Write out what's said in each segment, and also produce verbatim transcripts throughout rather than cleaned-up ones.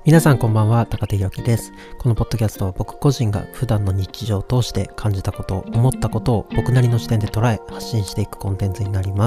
皆さんこんばんは、高手ひろきです。このポッドキャストは僕個人が普段の日常を通して感じたこと、思ったことを僕なりの視点で捉え発信していくコンテンツになります。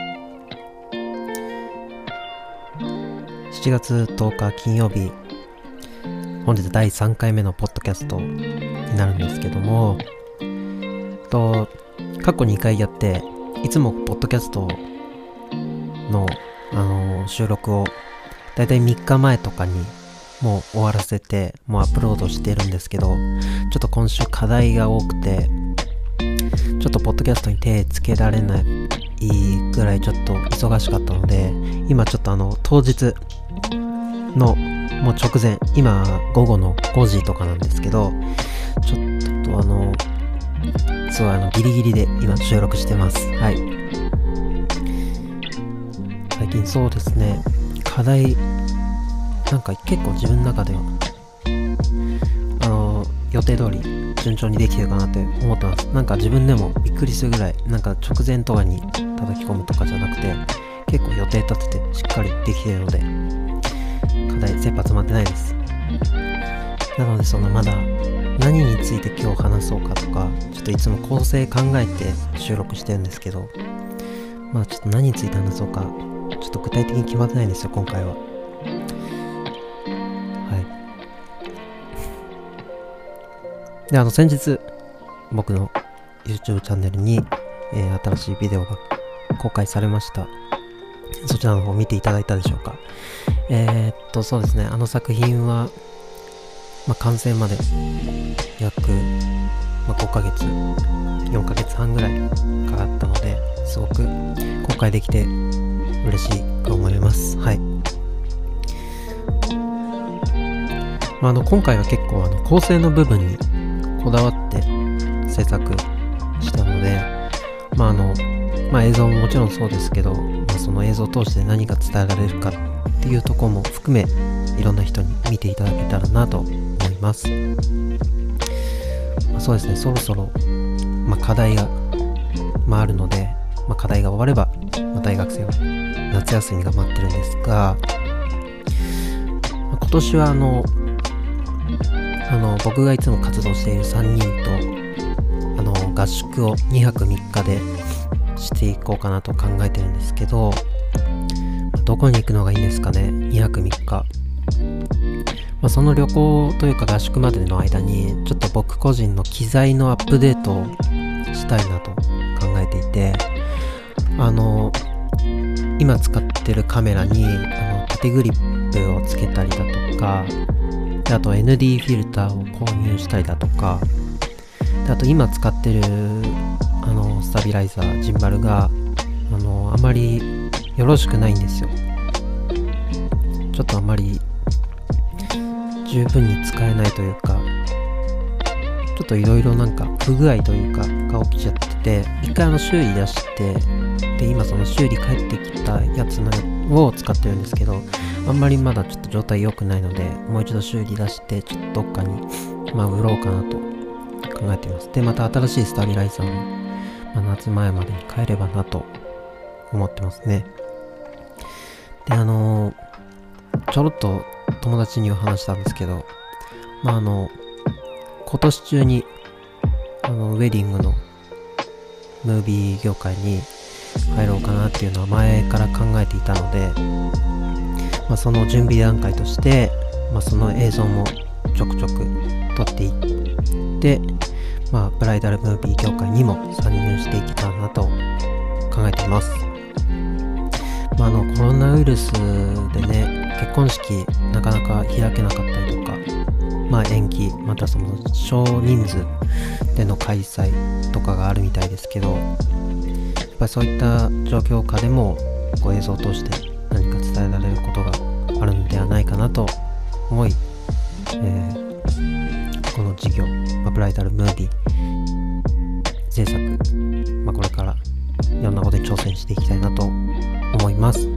しちがつとおか金曜日、本日だいさんかいめのポッドキャストになるんですけども、と過去にかいやって、いつもポッドキャストの、あのー、収録をだいたいみっかまえとかにもう終わらせてもうアップロードしてるんですけど、ちょっと今週課題が多くてちょっとポッドキャストに手つけられないぐらいちょっと忙しかったので、今ちょっとあの当日のもう直前、今午後のごじとかなんですけど、ちょっとあのすごいあのギリギリで今収録してます。はい、最近そうですね、課題なんか結構自分の中ではあの予定通り順調にできてるかなって思ってます。なんか自分でもびっくりするぐらい、なんか直前とかに叩き込むとかじゃなくて、結構予定立ててしっかりできてるので課題切羽詰まってないです。なのでそのまだ何について今日話そうかとか、ちょっといつも構成考えて収録してるんですけど、まあちょっと何について話そうかちょっと具体的に決まってないんですよ、今回は。で、あの先日僕の YouTube チャンネルに、えー、新しいビデオが公開されました。そちらの方見ていただいたでしょうか。えー、っとそうですね、あの作品は、まあ、完成まで約、まあ、ごかげつよんかげつはんぐらいかかったので、すごく公開できて嬉しいと思います。はい。まあ、あの今回は結構あの構成の部分にこだわって制作したので、まああのまあ映像ももちろんそうですけど、まあ、その映像を通して何が伝えられるかっていうところも含め、いろんな人に見ていただけたらなと思います。まあ、そうですね、そろそろ、まあ、課題が、まあ、あるので、まあ、課題が終われば、まあ、大学生は夏休みが待ってるんですが、まあ、今年はあのあの僕がいつも活動しているさんにんとあの合宿をにはくみっかでしていこうかなと考えてるんですけど、どこに行くのがいいんですかね。にはくみっか、まあ、その旅行というか合宿までの間にちょっと僕個人の機材のアップデートをしたいなと考えていて、あの今使ってるカメラにあの縦グリップをつけたりだとか、あと エヌディー フィルターを購入したりだとか、であと今使ってるあのスタビライザージンバルがあのあまりよろしくないんですよ。ちょっとあまり十分に使えないというか、ちょっといろいろなんか不具合というかが起きちゃってて、一回あの修理出して、で今その修理帰ってきたやつのを使ってるんですけど、あんまりまだちょっと状態良くないので、もう一度修理出してちょっとどっかにまあ売ろうかなと考えています。でまた新しいスタビライザーも、まあ、夏前までに買えればなと思ってますね。であのー、ちょろっと友達には話したんですけど、まああの今年中にあのウェディングのムービー業界に入ろうかなっていうのは前から考えていたので、まあ、その準備段階として、まあ、その映像もちょくちょく撮っていって、まあ、ブライダルムービー業界にも参入していけたらなと考えています。まあ、あのコロナウイルスでね、結婚式なかなか開けなかったりとか、まあ、延期、またその少人数での開催とかがあるみたいですけど、やっぱりそういった状況下でもこう映像を通して何か伝えられることがあるのではないかなと思い、えー、この事業、まあ、ブライダルムービー制作、まあ、これからいろんなことに挑戦していきたいなと思います。い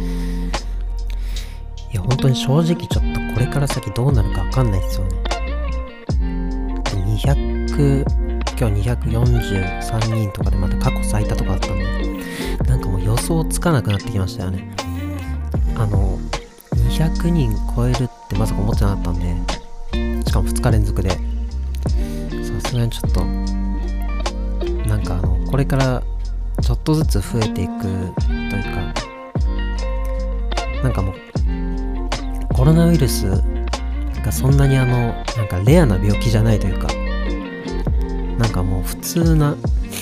や本当に正直ちょっとこれから先どうなるか分かんないですよね。にひゃく今日にひゃくよんじゅうさんにんとかでまた過去最多とかだったんで、なんかもう予想つかなくなってきましたよね。あのにひゃくにん超えるっってまさか思ってなかったんで、しかもふつか連続で、さすがにちょっとなんかあのこれからちょっとずつ増えていくというか、なんかもうコロナウイルスがそんなにあのなんかレアな病気じゃないというか、なんかもう普通な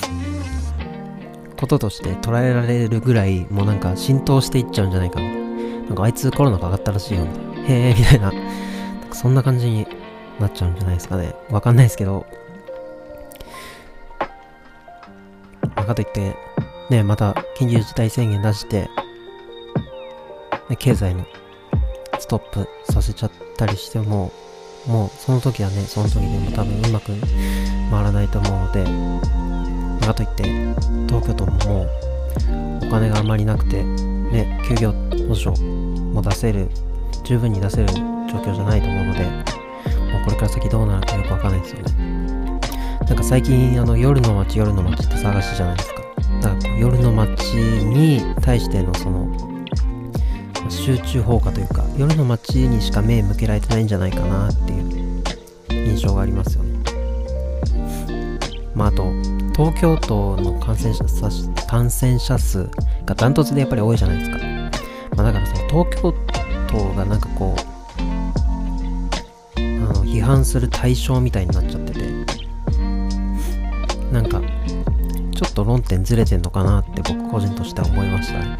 こととして捉えられるぐらい、もうなんか浸透していっちゃうんじゃないかな。なんかあいつコロナかかったらしいよみたいな、へえみたいな、なんかそんな感じになっちゃうんじゃないですかね。わかんないですけど、かといってね、また緊急事態宣言出して、ね、経済のストップさせちゃったりしても、もうその時はね、その時でも多分うまく回らないと思うので、かといって東京都ももうお金があまりなくてね、休業補助も出せる、十分に出せる状況じゃないと思うので、もうこれから先どうなるかよくわかんないですよね。なんか最近あの夜の街夜の街って探しじゃないですか。だからこう夜の街に対してのその集中放火というか、夜の街にしか目向けられてないんじゃないかなっていう印象がありますよね。まああと東京都の感染者感染者数がダントツでやっぱり多いじゃないですか。まあ、だからその東京都がなんかこうあの批判する対象みたいになっちゃってて、なんかちょっと論点ずれてんのかなって僕個人としては思いましたね。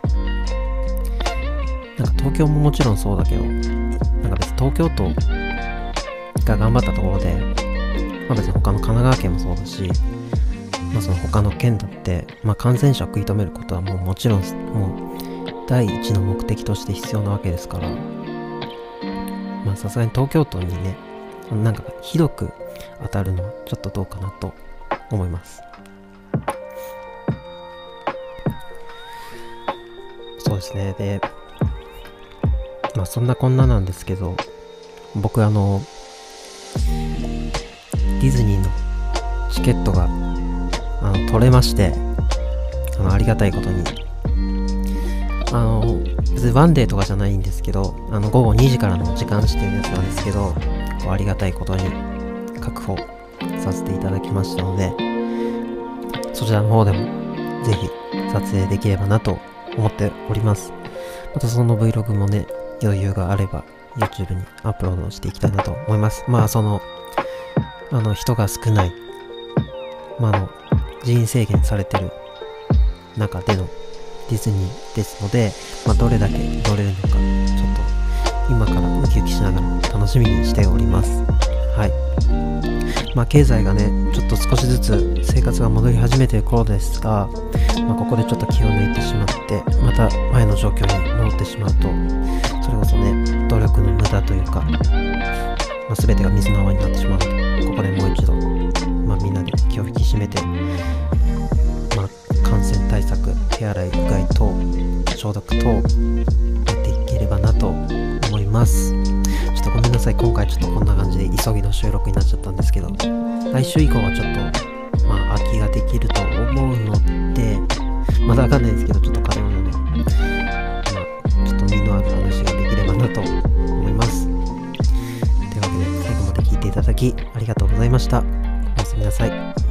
なんか東京ももちろんそうだけど、なんか別に東京都が頑張ったところで、まあ、別に他の神奈川県もそうだし、まあ、その他の県だって、まあ、感染者を食い止めることはもうもちろんもう第一の目的として必要なわけですから、まあさすがに東京都にね、なんかひどく当たるのはちょっとどうかなと思います。そうですね。で、まあそんなこんななんですけど、僕あのディズニーのチケットがあの取れまして、あのありがたいことに、あの別にワンデーとかじゃないんですけど、あのごごにじからの時間指定のやつなんですけど、こうありがたいことに確保させていただきましたので、そちらの方でもぜひ撮影できればなと思っております。またその Vlog もね、余裕があれば YouTube にアップロードしていきたいなと思います。まあそのあの人が少ない、まああの人員制限されてる中でのディズニーですので、まあどれだけ乗れるのか、ちょっと今からウキウキしながら楽しみにしております。はい。まあ経済がね、ちょっと少しずつ生活が戻り始めている頃ですが、まあここでちょっと気を抜いてしまって、また前の状況に戻ってしまうと、それこそね、努力の無駄というか、まあ、全てが水の泡になってしまうので、ここでもう一度、まあみんなで気を引き締めて、まあ感染対策、手洗い、うがい等、消毒等、やっていければなと思います。ちょっとごめんなさい、今回ちょっとこんな感じで急ぎの収録になっちゃったんですけど、来週以降はちょっと、まあ空きができると思うので、まだわかんないですけど、ちょっと軽いので、まあちょっと身のある話ができればなと思います。というわけで、最後まで聞いていただきありがとうございました。おやすみなさい。